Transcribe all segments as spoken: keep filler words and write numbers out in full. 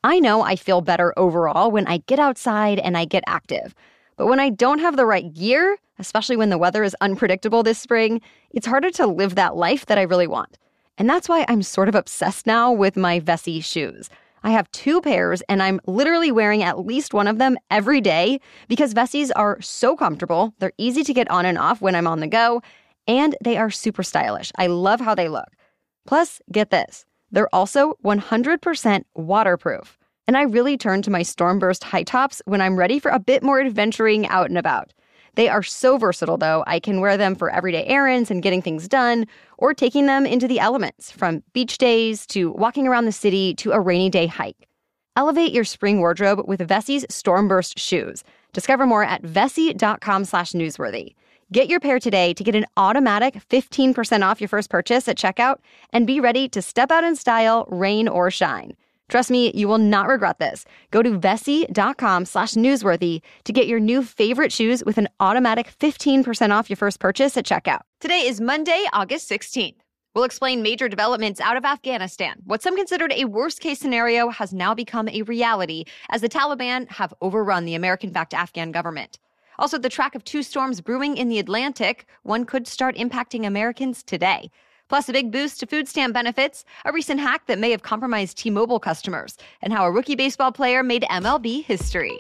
I know I feel better overall when I get outside and I get active. But when I don't have the right gear, especially when the weather is unpredictable this spring, it's harder to live that life that I really want. And that's why I'm sort of obsessed now with my Vessi shoes. I have two pairs, and I'm literally wearing at least one of them every day because Vessis are so comfortable, they're easy to get on and off when I'm on the go, and they are super stylish. I love how they look. Plus, get this, they're also one hundred percent waterproof. And I really turn to my Stormburst high tops when I'm ready for a bit more adventuring out and about. They are so versatile, though. I can wear them for everyday errands and getting things done, or taking them into the elements, from beach days to walking around the city to a rainy day hike. Elevate your spring wardrobe with Vessi's Stormburst shoes. Discover more at vessi.com slash newsworthy. Get your pair today to get an automatic fifteen percent off your first purchase at checkout and be ready to step out in style, rain or shine. Trust me, you will not regret this. Go to vessi.com slash newsworthy to get your new favorite shoes with an automatic fifteen percent off your first purchase at checkout. Today is Monday, August sixteenth. We'll explain major developments out of Afghanistan. What some considered a worst-case scenario has now become a reality as the Taliban have overrun the American-backed Afghan government. Also, the track of two storms brewing in the Atlantic, one could start impacting Americans today. Plus, a big boost to food stamp benefits, a recent hack that may have compromised T-Mobile customers, and how a rookie baseball player made M L B history.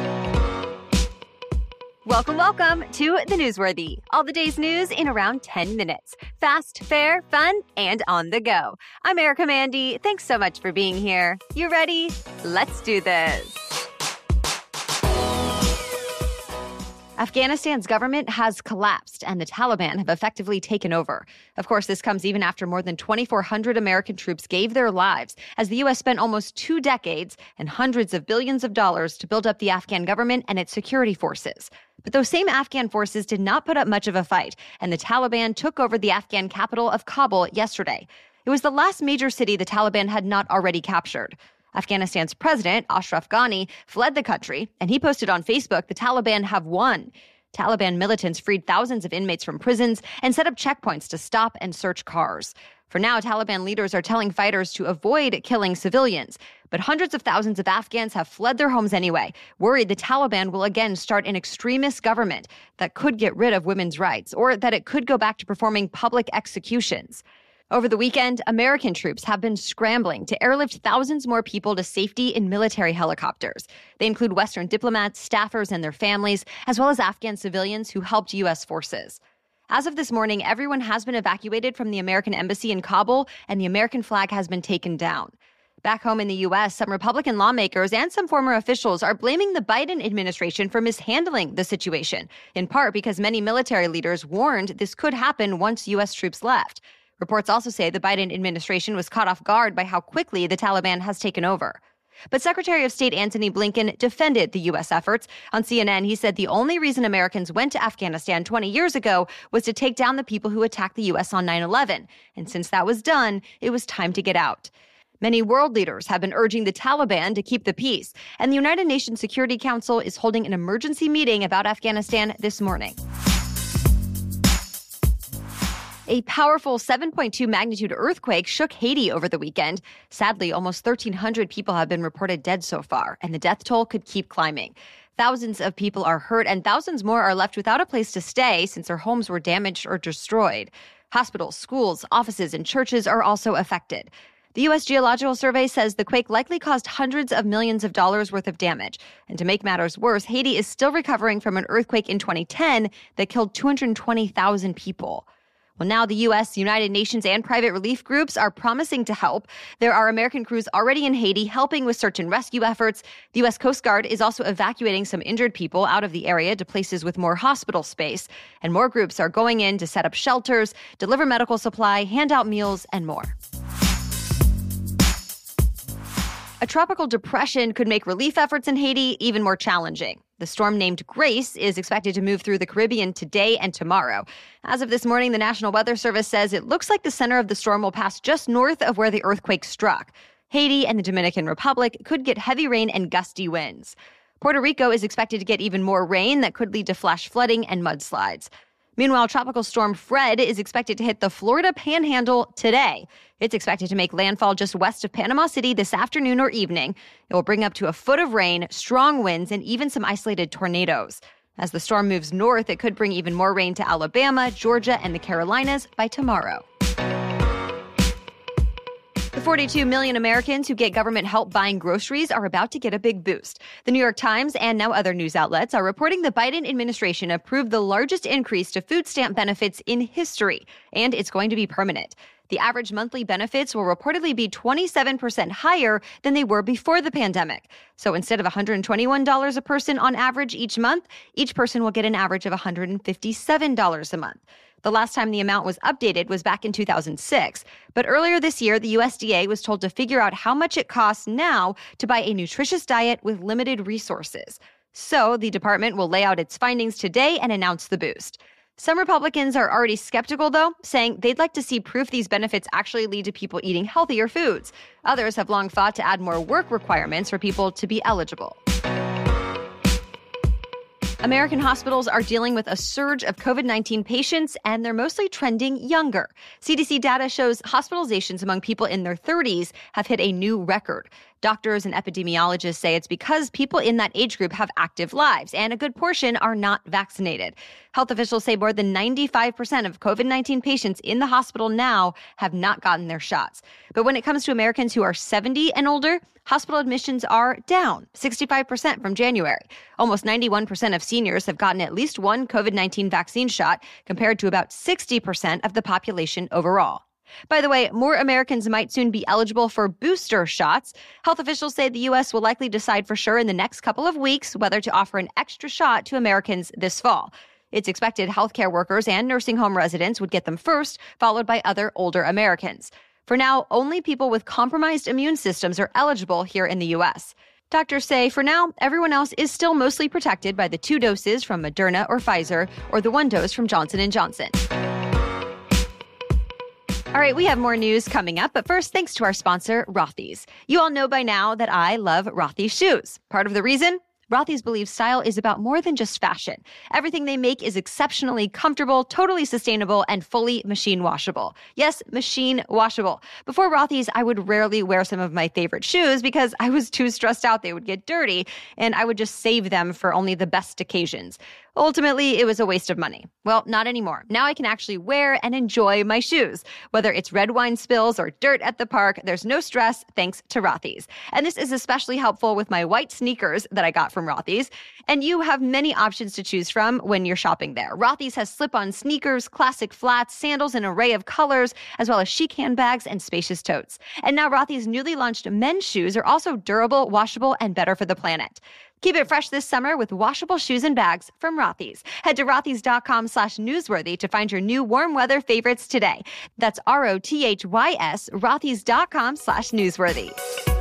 Welcome, welcome to The Newsworthy. All the day's news in around ten minutes. Fast, fair, fun, and on the go. I'm Erica Mandy. Thanks so much for being here. You ready? Let's do this. Afghanistan's government has collapsed and the Taliban have effectively taken over. Of course, this comes even after more than twenty-four hundred American troops gave their lives as the U S spent almost two decades and hundreds of billions of dollars to build up the Afghan government and its security forces. But those same Afghan forces did not put up much of a fight, and the Taliban took over the Afghan capital of Kabul yesterday. It was the last major city the Taliban had not already captured. Afghanistan's president, Ashraf Ghani, fled the country, and he posted on Facebook, "The Taliban have won." Taliban militants freed thousands of inmates from prisons and set up checkpoints to stop and search cars. For now, Taliban leaders are telling fighters to avoid killing civilians. But hundreds of thousands of Afghans have fled their homes anyway, worried the Taliban will again start an extremist government that could get rid of women's rights, or that it could go back to performing public executions. Over the weekend, American troops have been scrambling to airlift thousands more people to safety in military helicopters. They include Western diplomats, staffers, and their families, as well as Afghan civilians who helped U S forces. As of this morning, everyone has been evacuated from the American embassy in Kabul, and the American flag has been taken down. Back home in the U S, some Republican lawmakers and some former officials are blaming the Biden administration for mishandling the situation, in part because many military leaders warned this could happen once U S troops left. Reports also say the Biden administration was caught off guard by how quickly the Taliban has taken over. But Secretary of State Antony Blinken defended the U S efforts. On C N N, he said the only reason Americans went to Afghanistan twenty years ago was to take down the people who attacked the U S on nine eleven. And since that was done, it was time to get out. Many world leaders have been urging the Taliban to keep the peace, and the United Nations Security Council is holding an emergency meeting about Afghanistan this morning. A powerful seven point two magnitude earthquake shook Haiti over the weekend. Sadly, almost thirteen hundred people have been reported dead so far, and the death toll could keep climbing. Thousands of people are hurt, and thousands more are left without a place to stay since their homes were damaged or destroyed. Hospitals, schools, offices, and churches are also affected. The U S Geological Survey says the quake likely caused hundreds of millions of dollars worth of damage. And to make matters worse, Haiti is still recovering from an earthquake in twenty ten that killed two hundred twenty thousand people. Well, now the U S, United Nations, and private relief groups are promising to help. There are American crews already in Haiti helping with search and rescue efforts. The U S Coast Guard is also evacuating some injured people out of the area to places with more hospital space. And more groups are going in to set up shelters, deliver medical supply, hand out meals, and more. A tropical depression could make relief efforts in Haiti even more challenging. The storm named Grace is expected to move through the Caribbean today and tomorrow. As of this morning, the National Weather Service says it looks like the center of the storm will pass just north of where the earthquake struck. Haiti and the Dominican Republic could get heavy rain and gusty winds. Puerto Rico is expected to get even more rain that could lead to flash flooding and mudslides. Meanwhile, Tropical Storm Fred is expected to hit the Florida Panhandle today. It's expected to make landfall just west of Panama City this afternoon or evening. It will bring up to a foot of rain, strong winds, and even some isolated tornadoes. As the storm moves north, it could bring even more rain to Alabama, Georgia, and the Carolinas by tomorrow. The forty-two million Americans who get government help buying groceries are about to get a big boost. The New York Times and now other news outlets are reporting the Biden administration approved the largest increase to food stamp benefits in history, and it's going to be permanent. The average monthly benefits will reportedly be twenty-seven percent higher than they were before the pandemic. So instead of one hundred twenty-one dollars a person on average each month, each person will get an average of one hundred fifty-seven dollars a month. The last time the amount was updated was back in two thousand six. But earlier this year, the U S D A was told to figure out how much it costs now to buy a nutritious diet with limited resources. So the department will lay out its findings today and announce the boost. Some Republicans are already skeptical, though, saying they'd like to see proof these benefits actually lead to people eating healthier foods. Others have long fought to add more work requirements for people to be eligible. American hospitals are dealing with a surge of COVID nineteen patients, and they're mostly trending younger. C D C data shows hospitalizations among people in their thirties have hit a new record. Doctors and epidemiologists say it's because people in that age group have active lives, and a good portion are not vaccinated. Health officials say more than ninety-five percent of COVID nineteen patients in the hospital now have not gotten their shots. But when it comes to Americans who are seventy and older, hospital admissions are down sixty-five percent from January. Almost ninety-one percent of seniors have gotten at least one COVID nineteen vaccine shot, compared to about sixty percent of the population overall. By the way, more Americans might soon be eligible for booster shots. Health officials say the U S will likely decide for sure in the next couple of weeks whether to offer an extra shot to Americans this fall. It's expected healthcare workers and nursing home residents would get them first, followed by other older Americans. For now, only people with compromised immune systems are eligible here in the U S. Doctors say for now, everyone else is still mostly protected by the two doses from Moderna or Pfizer, or the one dose from Johnson and Johnson. All right, we have more news coming up, but first, thanks to our sponsor, Rothy's. You all know by now that I love Rothy's shoes. Part of the reason? Rothy's believes style is about more than just fashion. Everything they make is exceptionally comfortable, totally sustainable, and fully machine washable. Yes, machine washable. Before Rothy's, I would rarely wear some of my favorite shoes because I was too stressed out they would get dirty, and I would just save them for only the best occasions. Ultimately, it was a waste of money. Well, not anymore. Now I can actually wear and enjoy my shoes. Whether it's red wine spills or dirt at the park, there's no stress thanks to Rothy's. And this is especially helpful with my white sneakers that I got from Rothy's. And you have many options to choose from when you're shopping there. Rothy's has slip-on sneakers, classic flats, sandals in an array of colors, as well as chic handbags and spacious totes. And now Rothy's newly launched men's shoes are also durable, washable, and better for the planet. Keep it fresh this summer with washable shoes and bags from Rothy's. Head to rothys.com slash newsworthy to find your new warm weather favorites today. That's R-O-T-H-Y-S, rothys.com slash newsworthy.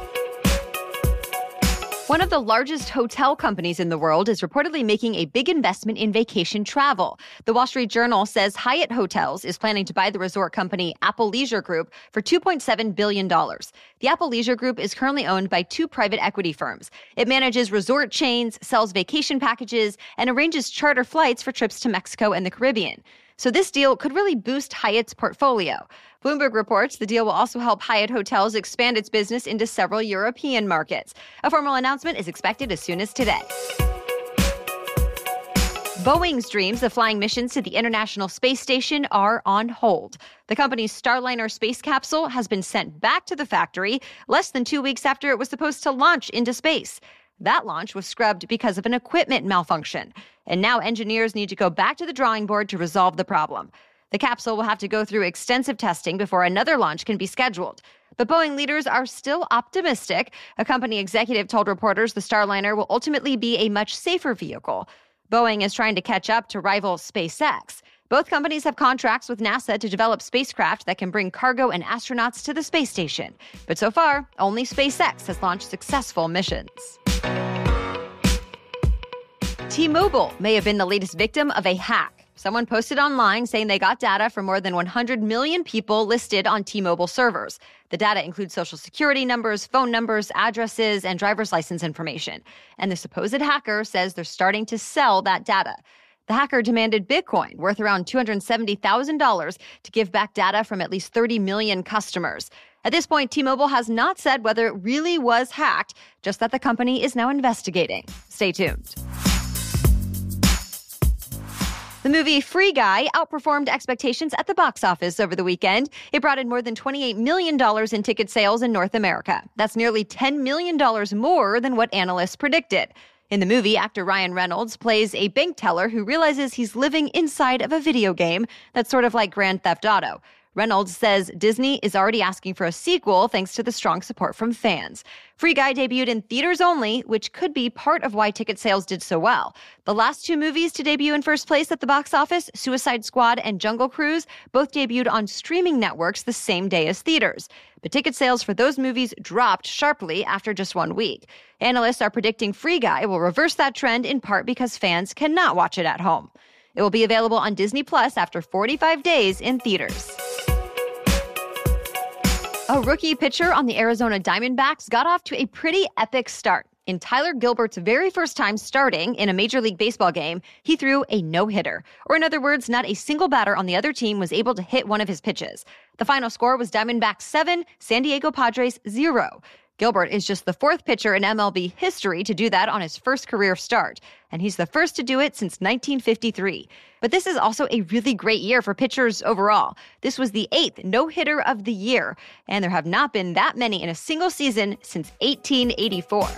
One of the largest hotel companies in the world is reportedly making a big investment in vacation travel. The Wall Street Journal says Hyatt Hotels is planning to buy the resort company Apple Leisure Group for two point seven billion dollars. The Apple Leisure Group is currently owned by two private equity firms. It manages resort chains, sells vacation packages, and arranges charter flights for trips to Mexico and the Caribbean. So this deal could really boost Hyatt's portfolio. Bloomberg reports the deal will also help Hyatt Hotels expand its business into several European markets. A formal announcement is expected as soon as today. Boeing's dreams of flying missions to the International Space Station are on hold. The company's Starliner space capsule has been sent back to the factory less than two weeks after it was supposed to launch into space. That launch was scrubbed because of an equipment malfunction. And now engineers need to go back to the drawing board to resolve the problem. The capsule will have to go through extensive testing before another launch can be scheduled. But Boeing leaders are still optimistic. A company executive told reporters the Starliner will ultimately be a much safer vehicle. Boeing is trying to catch up to rival SpaceX. Both companies have contracts with NASA to develop spacecraft that can bring cargo and astronauts to the space station. But so far, only SpaceX has launched successful missions. T-Mobile may have been the latest victim of a hack. Someone posted online saying they got data from more than one hundred million people listed on T-Mobile servers. The data includes social security numbers, phone numbers, addresses, and driver's license information. And the supposed hacker says they're starting to sell that data. The hacker demanded Bitcoin, worth around two hundred seventy thousand dollars, to give back data from at least thirty million customers. At this point, T-Mobile has not said whether it really was hacked, just that the company is now investigating. Stay tuned. The movie Free Guy outperformed expectations at the box office over the weekend. It brought in more than twenty-eight million dollars in ticket sales in North America. That's nearly ten million dollars more than what analysts predicted. In the movie, actor Ryan Reynolds plays a bank teller who realizes he's living inside of a video game that's sort of like Grand Theft Auto. Reynolds says Disney is already asking for a sequel thanks to the strong support from fans. Free Guy debuted in theaters only, which could be part of why ticket sales did so well. The last two movies to debut in first place at the box office, Suicide Squad and Jungle Cruise, both debuted on streaming networks the same day as theaters. But ticket sales for those movies dropped sharply after just one week. Analysts are predicting Free Guy will reverse that trend in part because fans cannot watch it at home. It will be available on Disney Plus after forty-five days in theaters. A rookie pitcher on the Arizona Diamondbacks got off to a pretty epic start. In Tyler Gilbert's very first time starting in a Major League Baseball game, he threw a no-hitter. Or in other words, not a single batter on the other team was able to hit one of his pitches. The final score was Diamondbacks seven, San Diego Padres zero. Gilbert is just the fourth pitcher in M L B history to do that on his first career start, and he's the first to do it since nineteen fifty-three. But this is also a really great year for pitchers overall. This was the eighth no-hitter of the year, and there have not been that many in a single season since eighteen eighty-four.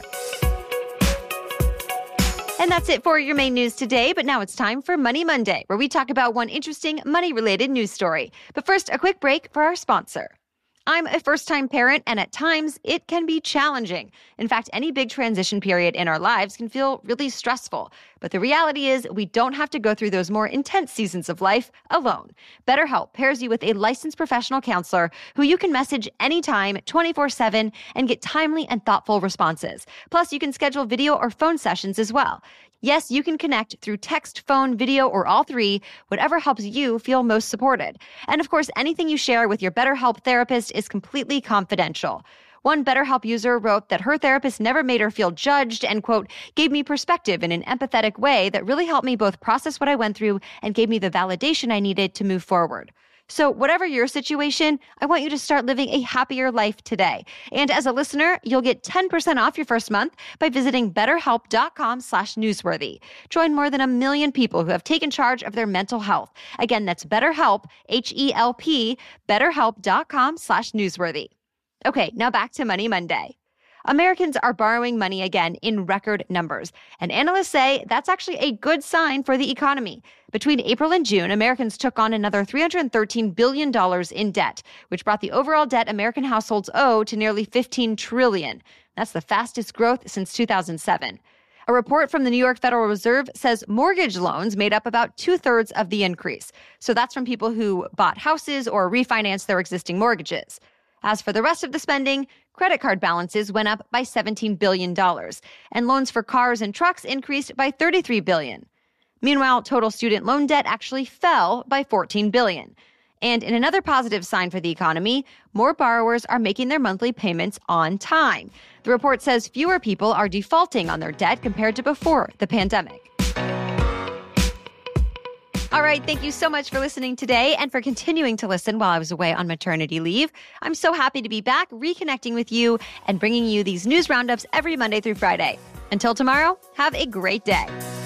And that's it for your main news today, but now it's time for Money Monday, where we talk about one interesting money-related news story. But first, a quick break for our sponsor. I'm a first-time parent, and at times, it can be challenging. In fact, any big transition period in our lives can feel really stressful. But the reality is, we don't have to go through those more intense seasons of life alone. BetterHelp pairs you with a licensed professional counselor who you can message anytime, twenty-four seven, and get timely and thoughtful responses. Plus, you can schedule video or phone sessions as well. Yes, you can connect through text, phone, video, or all three, whatever helps you feel most supported. And of course, anything you share with your BetterHelp therapist is completely confidential. One BetterHelp user wrote that her therapist never made her feel judged and, quote, gave me perspective in an empathetic way that really helped me both process what I went through and gave me the validation I needed to move forward. So whatever your situation, I want you to start living a happier life today. And as a listener, you'll get ten percent off your first month by visiting betterhelp.com slash newsworthy. Join more than a million people who have taken charge of their mental health. Again, that's BetterHelp, H E L P, betterhelp.com slash newsworthy. Okay, now back to Money Monday. Americans are borrowing money again in record numbers, and analysts say that's actually a good sign for the economy. Between April and June, Americans took on another three hundred thirteen billion dollars in debt, which brought the overall debt American households owe to nearly fifteen trillion dollars. That's the fastest growth since two thousand seven. A report from the New York Federal Reserve says mortgage loans made up about two-thirds of the increase. So that's from people who bought houses or refinanced their existing mortgages. As for the rest of the spending, credit card balances went up by seventeen billion dollars, and loans for cars and trucks increased by thirty-three billion dollars. Meanwhile, total student loan debt actually fell by fourteen billion dollars. And in another positive sign for the economy, more borrowers are making their monthly payments on time. The report says fewer people are defaulting on their debt compared to before the pandemic. All right, thank you so much for listening today and for continuing to listen while I was away on maternity leave. I'm so happy to be back, reconnecting with you and bringing you these news roundups every Monday through Friday. Until tomorrow, have a great day.